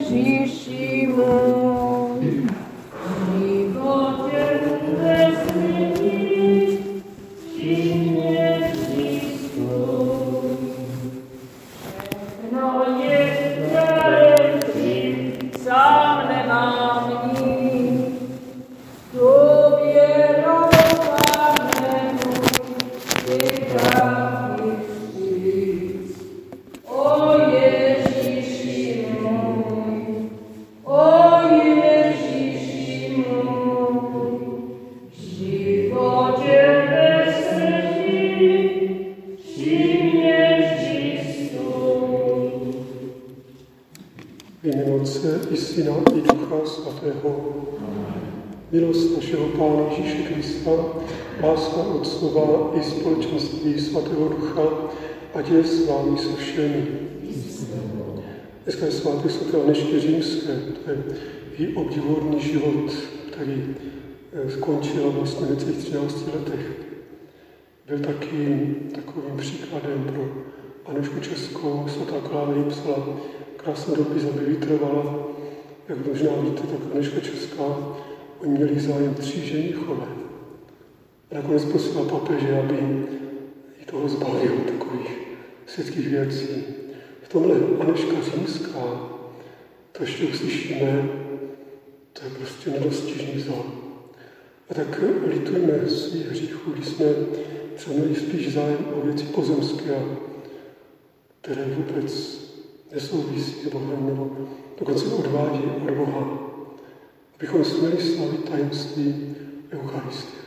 Ježíši můj, životě nesmí, příměří svůj. No je darem sám nemám nic, důvěrou Pánu vytrávím říct. O Ježíši můj, životě ve smrti, příměří svůj. V jménu Otce i Syna i Ducha Svatého. Milost našeho Pána Ježíše Krista, láska Otcova i společenství Svatého Ducha, ať je s vámi se všemi. Dneska je svátek svaté Anežky Římské, to je její obdivuhodný život, který skončil vlastně v necelých 13 letech. Byl taky takovým příkladem pro Anežku Českou. Svatá Klára psala krásný dopis, aby vytrvala. Jak možná víte, tak Anežka Česká, oni měli zájem 3 ženichové. A nakonec prosila papeže, aby jí toho zbavil takových světských věcí. V tomhle Anežka Římská, to ještě uslyšíme, to je prostě nedostižný vzor. A tak litujme svých hříchů, když jsme třeba měli spíš zájem o věci pozemské, které vůbec nesouvisí s Bohem, nebo dokonce odvádí od Boha, abychom směli slavit tajemství Eucharistie.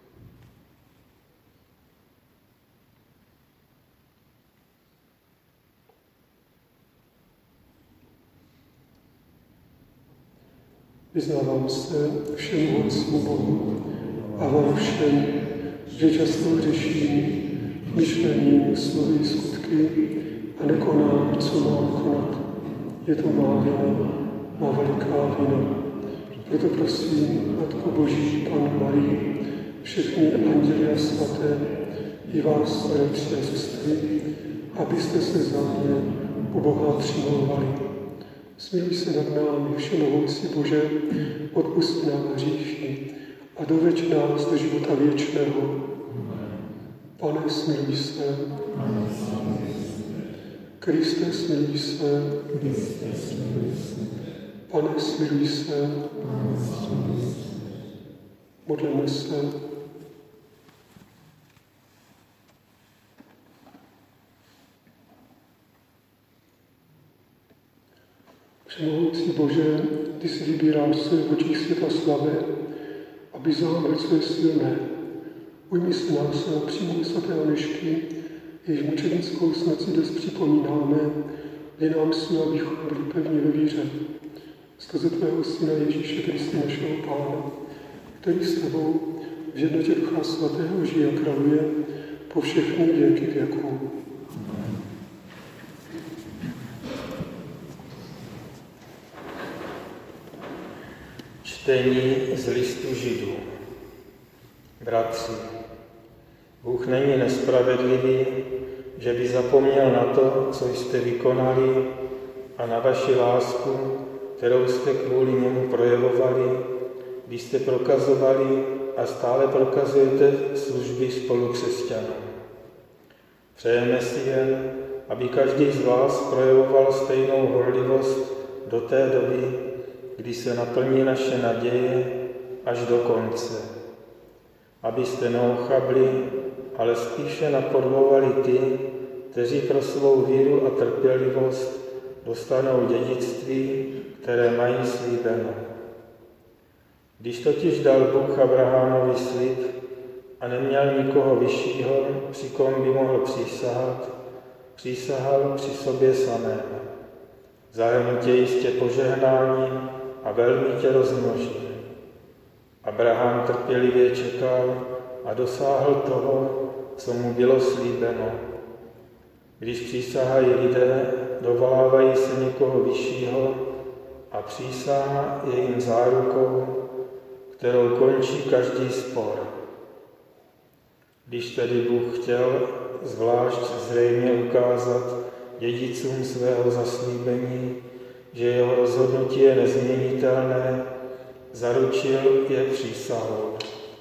Vyznávám se všemohoucímu Bohu a vám všem, že často hřeším myšlením, slovy, skutky a nekonám, co mám konat. Je to má vina, má veliká vina. Proto prosím, Matko Boží, Pannu Marii, všechny anděly a svaté, i vás, bratři a sestry, abyste se za mě u Boha přimlouvali. Smiluj se nad námi, všemohoucí Bože, odpusť nám hříchy a doveď nás do života věčného. Pane, smiluj se. Kriste, smiluj se. Pane, smiluj se. Modleme se. Všemohoucí Bože, ty si vybíráš se v očích světa slabé, aby zámrt své silné. Ujmi se nás a přijmi svaté Anežky, jejíž mučednickou smrt si dnes připomínáme, dej nám sílu, abychom byli pevní ve víře. Skrze tvého Syna Ježíše Krista, našeho Pána, který s tebou v jednotě Ducha Svatého žije a králuje po všechny věky věků. Čtení z listu Židů. Bratři, Bůh není nespravedlivý, že by zapomněl na to, co jste vykonali, a na vaši lásku, kterou jste kvůli němu projevovali, když jste prokazovali a stále prokazujete služby spolukřesťanů. Přejeme si jen, aby každý z vás projevoval stejnou horlivost do té doby, kdy se naplní naše naděje až do konce. Abyste neochabli, ale spíše napodobovali ty, kteří pro svou víru a trpělivost dostanou dědictví, které mají slíbeno. Když totiž dal Bůh Abrahamovi slib a neměl nikoho vyššího, při kom by mohl přísahat, přísahal při sobě samého. Zároveň tě jistě požehnáním a velmi tě rozmnoží. Abraham trpělivě čekal a dosáhl toho, co mu bylo slíbeno. Když přísahají lidé, dovolávají se někoho vyššího a přísaha je jim zárukou, kterou končí každý spor. Když tedy Bůh chtěl zvlášť zřejmě ukázat dědicům svého zaslíbení, že jeho rozhodnutí je nezměnitelné, zaručil je přísahou.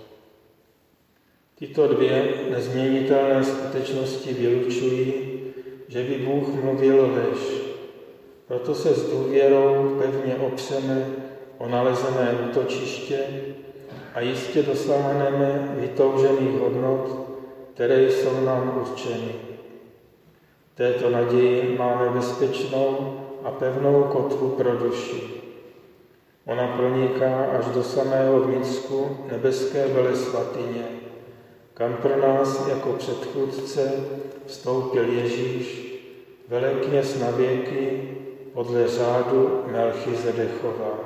Tyto dvě nezměnitelné skutečnosti vylučují, že by Bůh mluvil lež. Proto se s důvěrou pevně opřeme o nalezené útočiště a jistě dosáhneme vytoužených hodnot, které jsou nám určeny. V této naději máme bezpečnou a pevnou kotvu pro duši. Ona proniká až do samého vnitřku nebeské velesvatyně, kam pro nás jako předchůdce vstoupil Ježíš, velekněz na věky podle řádu Melchizedechova.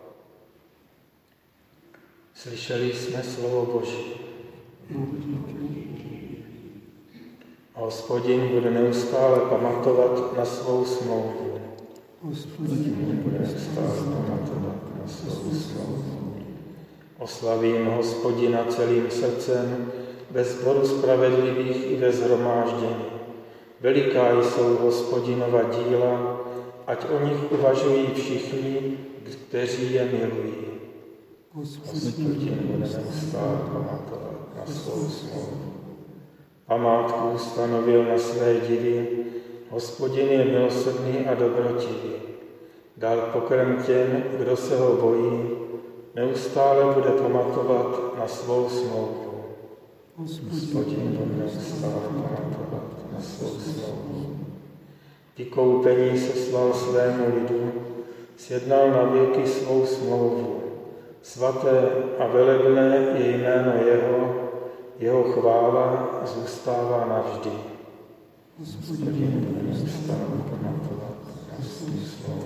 Slyšeli jsme slovo Boží. A Hospodin bude neustále pamatovat na svou smlouvu. Oslavím Hospodina celým srdcem, ve sboru spravedlivých i ve shromáždění. Veliká jsou Hospodinova díla, ať o nich uvažují všichni, kteří je milují. Hospodin bude neustále pamatovat na svou smlouvu. Památku stanovil na své divy, Hospodin je milosrdný a dobrotivý. Dal pokrm těm, kdo se ho bojí, neustále bude pamatovat na svou smlouvu. Hospodin bude neustále pamatovat na svou smlouvu. Vykoupení seslal svému lidu, sjednal na věky svou smlouvu. Svaté a velebné je jméno jeho chvála zůstává navždy. Hospodin bude neustále pamatovat na svou smlouvu.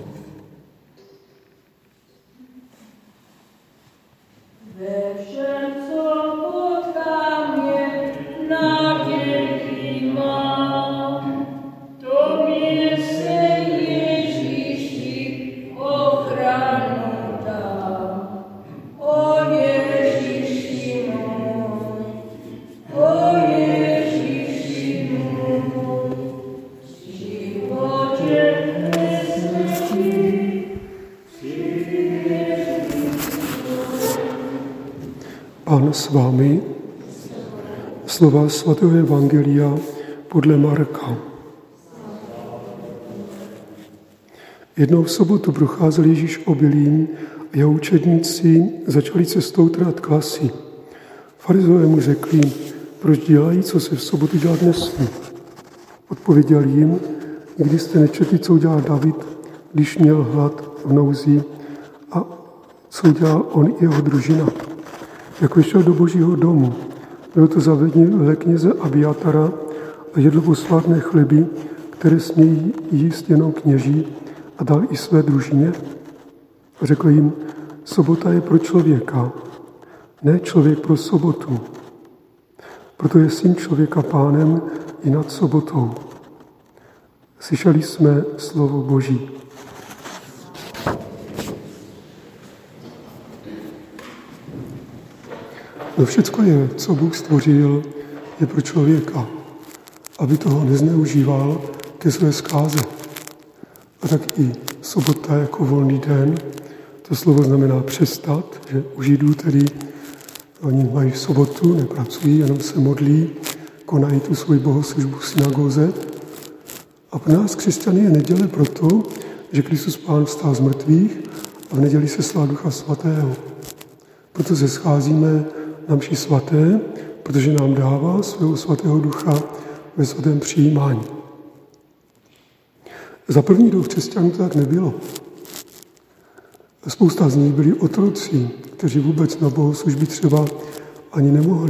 Ve všem, co potkám, mě naději mám. Tobě se, Ježíši, ochranu dám. O Ježíši můj, o Ježíši můj, v životě nesmí. Pán s vámi, slova svatého evangelia podle Marka. Jednou v sobotu procházel Ježíš obilím a jeho učedníci začali cestou trhat kvasy. Farizové mu řekli, proč dělají, co se v sobotu dělat nesmí. Odpověděl jim, nikdy jste nečetli, co udělal David, když měl hlad v nouzi a co udělal on i jeho družina. Jak vyšel do Božího domu, bylo to zavedení velekněze Abiatara a jedl posvátné chleby, které smějí jíst jenom kněží, a dal i své družině. A řekl jim, sobota je pro člověka, ne člověk pro sobotu. Proto je Syn člověka pánem i nad sobotou. Slyšeli jsme slovo Boží. No všecko je, co Bůh stvořil, je pro člověka, aby toho nezneužíval ke své zkáze. A tak i sobota jako volný den, to slovo znamená přestat, že u Židů tedy oni mají v sobotu, nepracují, jenom se modlí, konají tu svoji bohoslužbu v synagoze. A pro nás křesťany je neděle proto, že Kristus Pán vstal z mrtvých a v neděli se slá Ducha Svatého. Proto se scházíme na mši svaté, protože nám dává svého svatého ducha ve svatém přijímání. Za první dob křesťanů to tak nebylo. Spousta z nich byli otroci, kteří vůbec na bohoslužby třeba ani nemohli.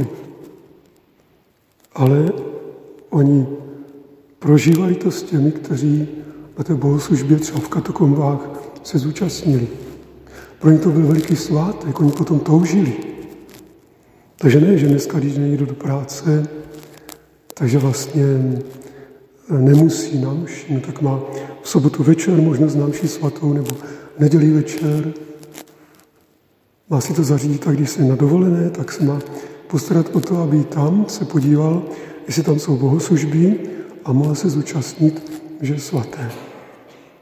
Ale oni prožívali to s těmi, kteří na té bohoslužbě třeba v katakombách se zúčastnili. Pro ně to byl veliký svátek, oni potom toužili. Takže ne, že dneska, když nejde do práce, takže vlastně nemusí na mši, no tak má v sobotu večer možnost na mši svatou nebo v neděli večer. Má si to zařídit tak, když se na dovolené, tak se má postarat o to, aby tam se podíval, jestli tam jsou bohoslužby a mohl se zúčastnit mše svaté.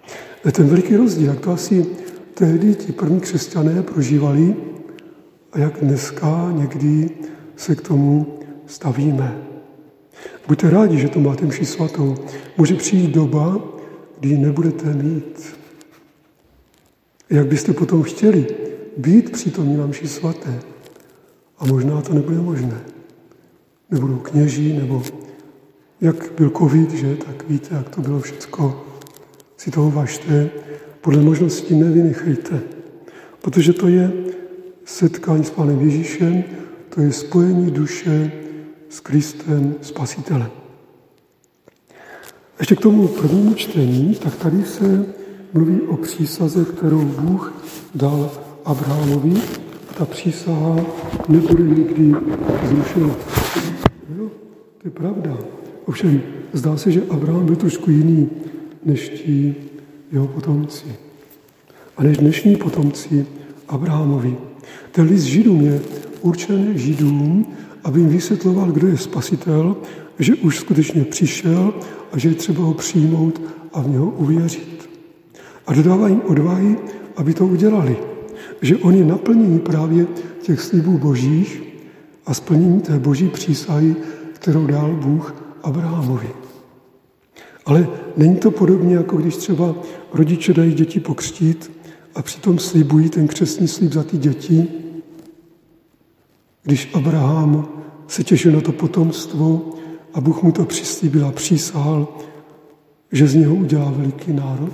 je ten veliký rozdíl, jak to asi tehdy ti první křesťané prožívali a jak dneska někdy se k tomu stavíme. Buďte rádi, že to máte mši svatou. Může přijít doba, kdy ji nebudete mít. Jak byste potom chtěli být přítomní na mši svaté? A možná to nebude možné. Nebudou kněží, nebo jak byl covid, že? Tak víte, jak to bylo všecko. Si toho važte, podle možností nevynechejte. Protože to je setkání s Pánem Ježíšem, to je spojení duše s Kristem Spasitelem. Ještě k tomu prvnímu čtení, tak tady se mluví o přísaze, kterou Bůh dal Abrahamovi. Ta přísaha nebude nikdy zrušena. Jo, to je pravda. Ovšem, zdá se, že Abraham byl trošku jiný než ti jeho potomci. A než dnešní potomci Abrahamovi. Ten list Židům je určený Židům, aby jim vysvětloval, kdo je spasitel, že už skutečně přišel a že je třeba ho přijmout a v něho uvěřit. A dodává jim odvahy, aby to udělali. Že on je naplnění právě těch slibů božích a splnění té boží přísahy, kterou dal Bůh Abrahamovi. Ale není to podobně, jako když třeba rodiče dají děti pokřtít a přitom slibují ten křestní slib za ty děti. Když Abraham se těšil na to potomstvo a Bůh mu to přislíbil a přísahal, že z něho udělá veliký národ.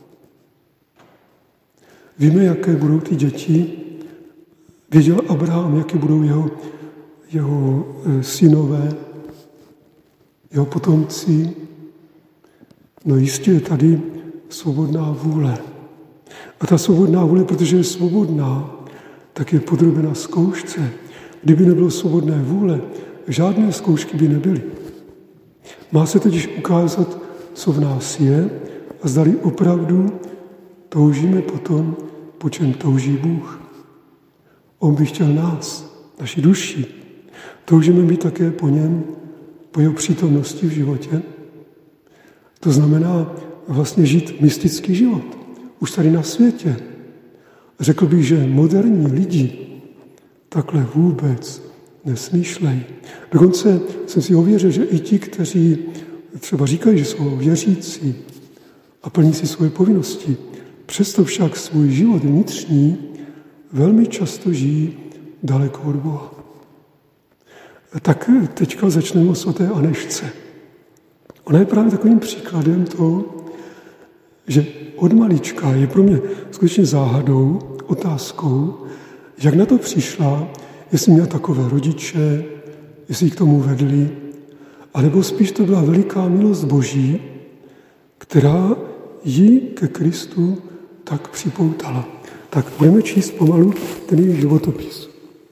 Víme, jaké budou ty děti. Věděl Abraham, jaké budou jeho synové, jeho potomci. No jistě je tady svobodná vůle. A ta svobodná vůle, protože je svobodná, tak je podrobena zkoušce. Kdyby nebylo svobodné vůle, žádné zkoušky by nebyly. Má se totiž ukázat, co v nás je a zdali opravdu toužíme potom, po čem touží Bůh. On by chtěl nás, naši duši. Toužíme být také po něm, po jeho přítomnosti v životě. To znamená vlastně žít mystický život. Už tady na světě. Řekl bych, že moderní lidi takhle vůbec nesmýšlejí. Dokonce jsem si ověřil, že i ti, kteří třeba říkají, že jsou věřící a plní si svoje povinnosti, přesto však svůj život vnitřní velmi často žijí daleko od Boha. Tak teďka začneme o svaté Anežce. Ona je právě takovým příkladem toho, že od malička je pro mě skutečně záhadou, otázkou, jak na to přišla, jestli měla takové rodiče, jestli ji k tomu vedli, anebo spíš to byla veliká milost Boží, která ji ke Kristu tak připoutala. Tak budeme číst pomalu ten její životopis.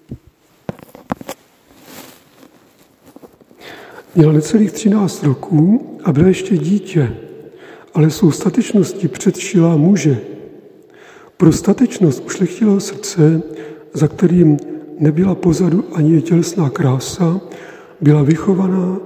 Měla necelých 13 roků a byla ještě dítě, ale svou statečností předčila muže. Pro statečnost ušlechtilého srdce, za kterým nebyla pozadu ani je tělesná krása, byla vychvalovaná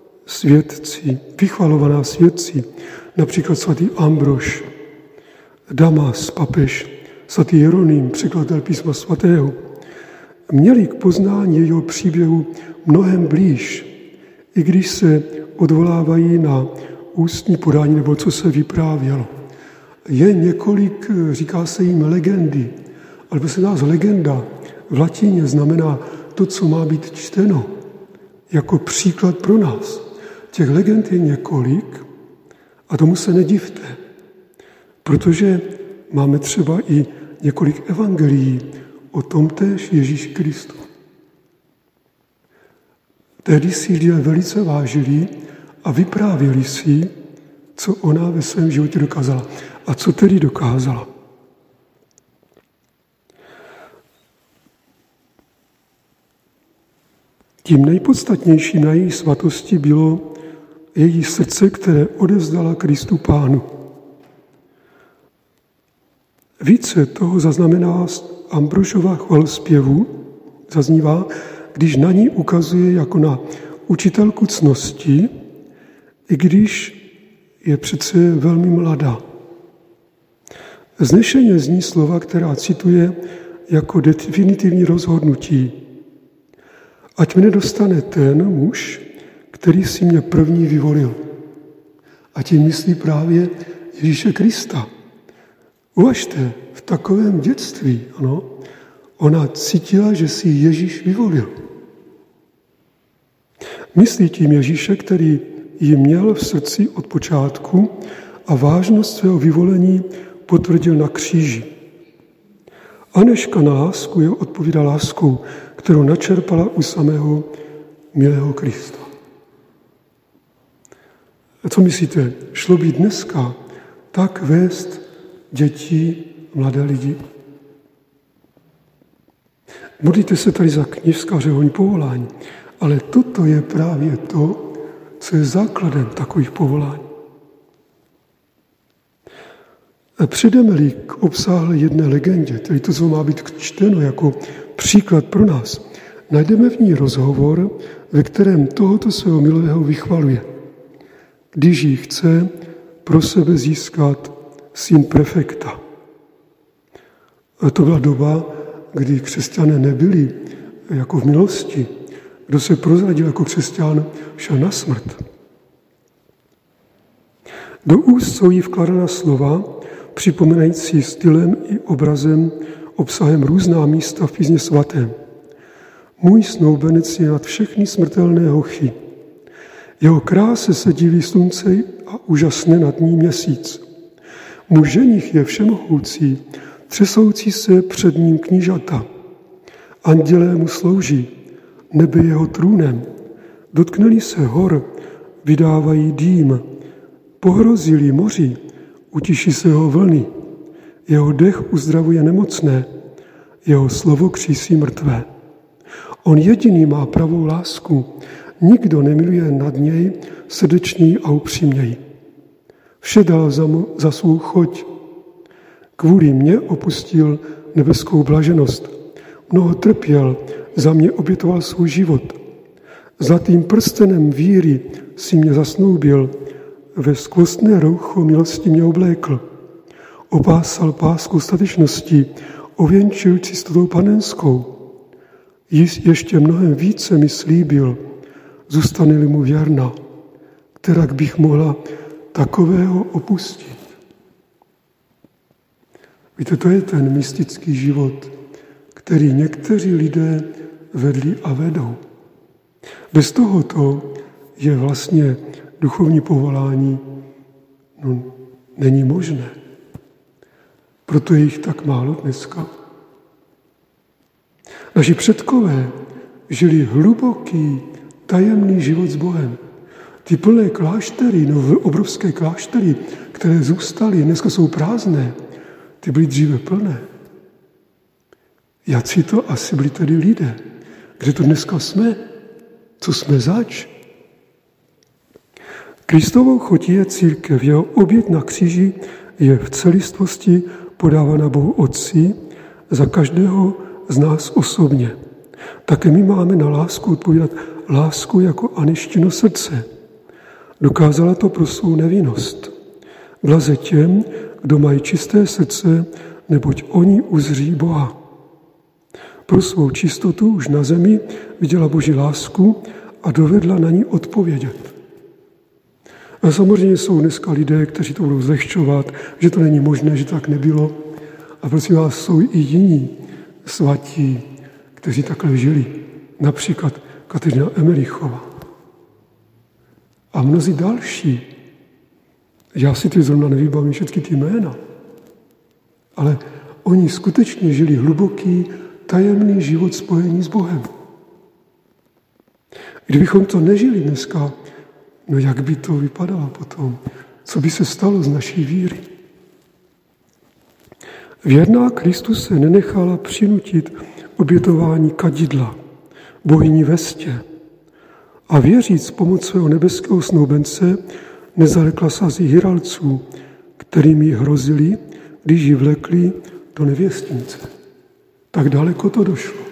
svědci, například svatý Ambrož, Damas, papež, svatý Jeroným, překladatel písma svatého, měli k poznání jejího příběhu mnohem blíž, i když se odvolávají na ústní podání nebo co se vyprávělo. Je několik, říká se jim legendy, ale prosím nás, legenda v latině znamená to, co má být čteno, jako příklad pro nás. Těch legend je několik a tomu se nedivte, protože máme třeba i několik evangelií o tomtéž Ježíši Kristu. Tehdy si lidé velice vážili a vyprávěli si, co ona ve svém životě dokázala. A co tedy dokázala? Tím nejpodstatnějším na její svatosti bylo její srdce, které odevzdala Kristu Pánu. Více toho zaznamená Ambrožova chvalozpěvu, zaznívá, když na ní ukazuje jako na učitelku ctnosti, i když je přece velmi mladá. Vznešeně zní slova, která cituje jako definitivní rozhodnutí. Ať mě dostane ten muž, který si mě první vyvolil. A tím myslí právě Ježíše Krista. Uvažte, v takovém dětství, ano, ona cítila, že si Ježíš vyvolil. Myslí tím Ježíše, který ji měl v srdci od počátku a vážnost svého vyvolení potvrdil na kříži. Anežka na lásku je odpovídá láskou, kterou načerpala u samého milého Krista. A co myslíte, šlo by dneska tak vést děti, mladé lidi? Modlíte se tady za kněžská řeholní povolání, ale toto je právě to, co je základem takových povolání. A přijdeme-li k obsáhlé jedné legendě, tedy to, co má být čteno jako příklad pro nás, najdeme v ní rozhovor, ve kterém tohoto svého milého vychvaluje, když ji chce pro sebe získat syn prefekta. A to byla doba, kdy křesťané nebyli jako v minulosti. Kdo se prozradil jako křesťan, šel na smrt. Do úst jsou jí vkládána slova, připomínající stylem i obrazem, obsahem různá místa v písmě svatém. Můj snoubenec je nad všechny smrtelné hochy. Jeho kráse se diví slunce a úžasne nad ní měsíc. Můj ženich je všemohoucí, třesoucí se před ním knížata. Andělé mu slouží, nebe jeho trůnem. Dotkneli se hor, vydávají dým. Pohrozili moři, utiší se jeho vlny. Jeho dech uzdravuje nemocné, jeho slovo křísí mrtvé. On jediný má pravou lásku, nikdo nemiluje nad něj srdečněji a upřímněji. Vše dal za svou choť. Kvůli mně opustil nebeskou blaženost. Mnoho trpěl, za mě obětoval svůj život. Zlatým prstenem víry si mě zasnoubil, ve skvostné roucho milosti mě oblékl. Opásal pásku statečnosti, ověnčil čistotou panenskou. Ještě mnohem více mi slíbil, zůstane-li mu věrna, kterak bych mohla takového opustit. Víte, to je ten mystický život, který někteří lidé vedli a vedou. Bez tohoto je vlastně duchovní povolání není možné. Proto je jich tak málo dneska. Naši předkové žili hluboký, tajemný život s Bohem. Ty plné kláštery, obrovské kláštery, které zůstaly, dneska jsou prázdné, ty byly dříve plné. Jací to asi byli tedy lidé? Kde to dneska jsme? Co jsme zač? Kristovou chotí je církev, jeho oběť na kříži je v celistvosti podávána Bohu Otci za každého z nás osobně. Také my máme na lásku odpovídat lásku jako Anežčino srdce. Dokázala to pro svou nevinnost. Blaze těm, kdo mají čisté srdce, neboť oni uzří Boha. Pro svou čistotu už na zemi viděla Boží lásku a dovedla na ní odpovědět. A samozřejmě jsou dneska lidé, kteří to budou zlehčovat, že to není možné, že to tak nebylo. A prosím vás, jsou i jiní svatí, kteří takhle žili. Například Kateřina Emerichová. A mnozí další. Já si ty zrovna nevybavím všechny ty jména. Ale oni skutečně žili hluboký, tajemný život spojení s Bohem. Kdybychom to nežili dneska, no jak by to vypadalo potom? Co by se stalo z naší víry? Věrná Kristu se nenechala přinutit obětování kadidla, bohyni Vestě. A věříc pomoc svého nebeského snoubence nezalekla sazí hiralců, kterými hrozili, když ji vlekli do nevěstnice. Tak daleko to došlo.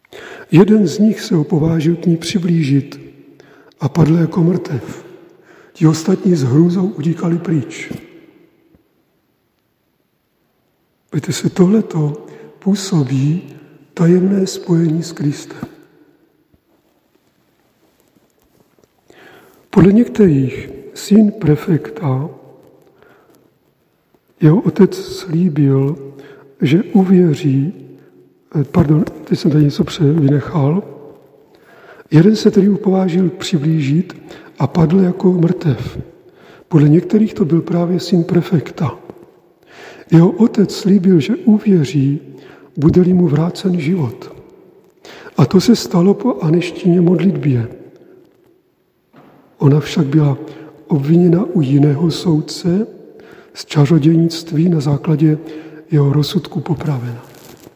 Jeden z nich se opovážil k ní přiblížit a padl jako mrtev. Ti ostatní s hrůzou utíkali pryč. Víte se, tohleto působí tajemné spojení s Kristem. Podle některých syn prefekta, jeho otec slíbil, že uvěří, teď jsem tady něco vynechal, jeden se tedy upovážil přiblížit a padl jako mrtev. Podle některých to byl právě syn prefekta. Jeho otec slíbil, že uvěří, bude-li mu vrácen život. A to se stalo po Aneštině modlitbě. Ona však byla obviněna u jiného soudce z čarodějnictví, na základě jeho rozsudku popravena.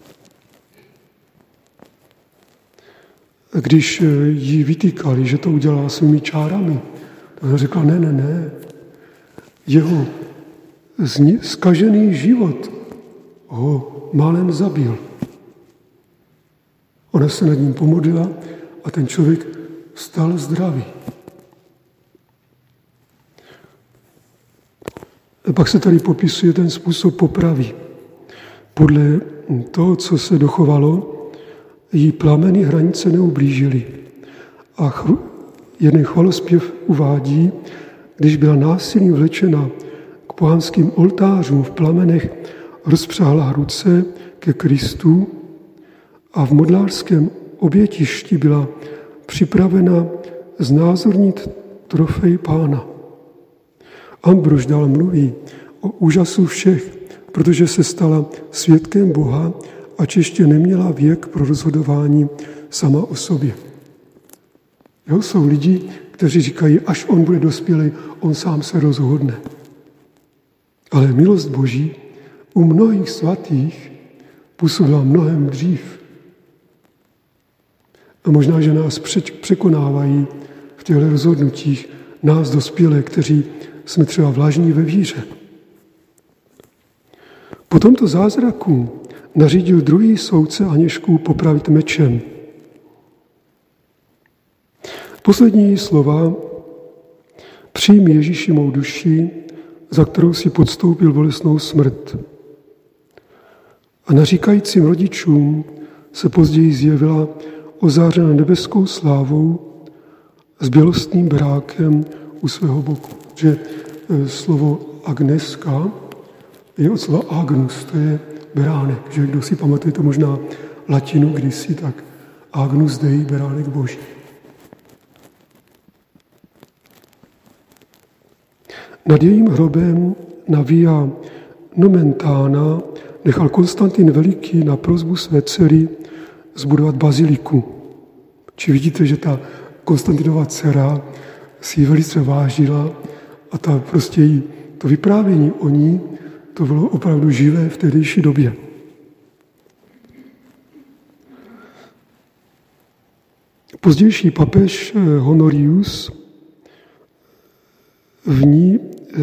Když jí vytýkali, že to udělala svými čárami, tak řekla, ne. Jeho zkažený život ho málem zabil. Ona se nad ním pomodlila a ten člověk stal zdravý. A pak se tady popisuje ten způsob popravy. Podle toho, co se dochovalo, jí plameny hranice neublížily. A jeden chvalospěv uvádí, když byla násilím vlečena k pohanským oltářům v plamenech, rozpřáhla ruce ke Kristu a v modlářském obětišti byla připravena znázornit trofej Pána. Ambrož dál mluví o úžasu všech, protože se stala svědkem Boha, ač ještě neměla věk pro rozhodování sama o sobě. Jsou lidi, kteří říkají, až on bude dospělý, on sám se rozhodne. Ale milost Boží u mnohých svatých působila mnohem dřív. A možná, že nás překonávají v těchto rozhodnutích nás dospělé, kteří jsme třeba vlažní ve víře. Po tomto zázraku nařídil druhý soudce Aněžku popravit mečem. Poslední slova: přijmi Ježíši mou duši, za kterou si podstoupil bolestnou smrt. A naříkajícím rodičům se později zjevila ozářena nebeskou slávou s bělostným berákem u svého boku. Že slovo agneska je od slova agnus, to je beránek. Že kdo si pamatujete možná latinu kdysi, tak agnus dei, beránek Boží. Nad jejím hrobem na Via Nomentana nechal Konstantin Veliký na prosbu své dcery zbudovat baziliku. Či vidíte, že ta Konstantinova dcera si ji velice vážila a ta prostě jí, to vyprávění o ní, to bylo opravdu živé v tehdejší době. Pozdější papež Honorius v ní,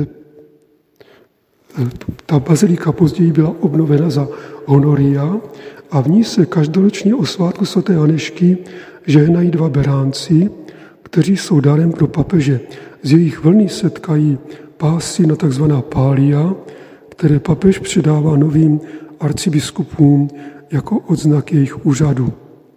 ta bazilika později byla obnovena za Honoria a v ní se každoročně o svátku svaté Anežky žehnají dva beránci, kteří jsou darem pro papeže. Z jejich vlny setkají pásy na takzvaná pália, které papež předává novým arcibiskupům jako odznak jejich úřadu.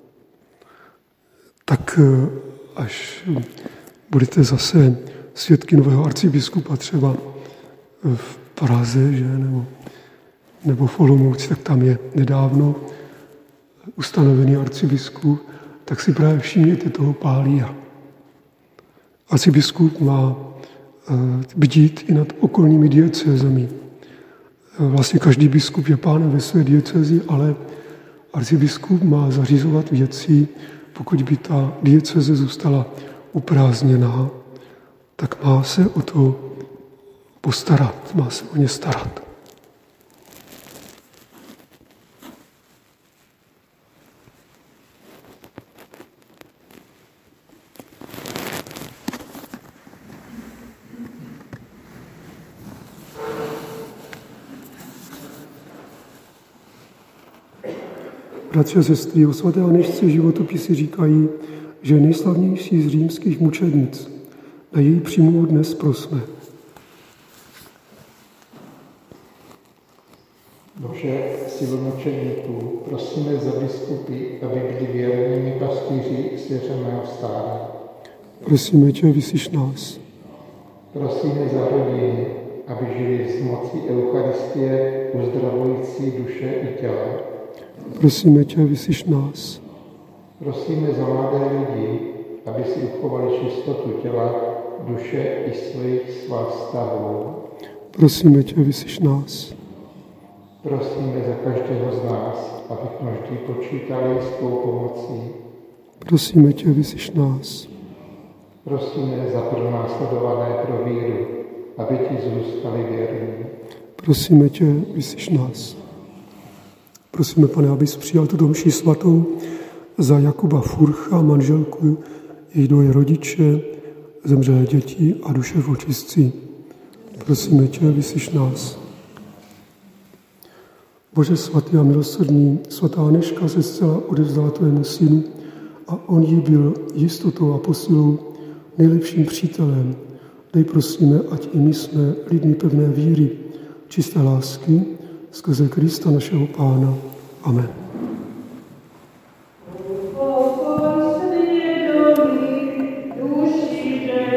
Tak až budete zase svědky nového arcibiskupa třeba v Praze, že? Nebo v Olomouci, tak tam je nedávno ustanovený arcibiskup, tak si právě všimněte toho pália. Arcibiskup má bdít i nad okolními diecézemi. Vlastně každý biskup je pánem ve své diecézi, ale arcibiskup má zařizovat věci, pokud by ta diecéze zůstala uprázdněná, tak má se o to postarat, má se o ně starat. Bratři a sestry, o svaté Anežce životopisy říkají, že je nejslavnější z římských mučednic. Na její přímluvu dnes prosme. Bože, silu mučeníků, prosíme za biskupy, aby byli věrnými pastýři svěřeného stáda. Prosíme tě, vyslyš nás. Prosíme za rodiny, aby žili z moci Eucharistie uzdravující duše i těla. Prosíme tě, vyslyš nás. Prosíme za mladé lidi, aby si uchovali čistotu těla, duše i svých vztahů. Prosíme tě, vyslyš nás. Prosíme za každého z nás, abychom vždy počítali s tvou pomocí. Prosíme tě, vyslyš nás. Prosíme za pronásledované pro víru, aby ti zůstali věrní. Prosíme tě, vyslyš nás. Prosíme, Pane, abys přijal tuto mši svatou za Jakuba Furcha, manželku, jejich dvoje rodiče, zemřelé děti a duše v očistci. Prosíme tě, vyslyš nás. Bože svatý a milosrdný, svatá Anežka se zcela odevzdala tvému synu a on jí byl jistotou a posilou, nejlepším přítelem. Dej prosíme, ať i my jsme lidmi pevné víry, čisté lásky, skrze Krista našeho Pána. Amen.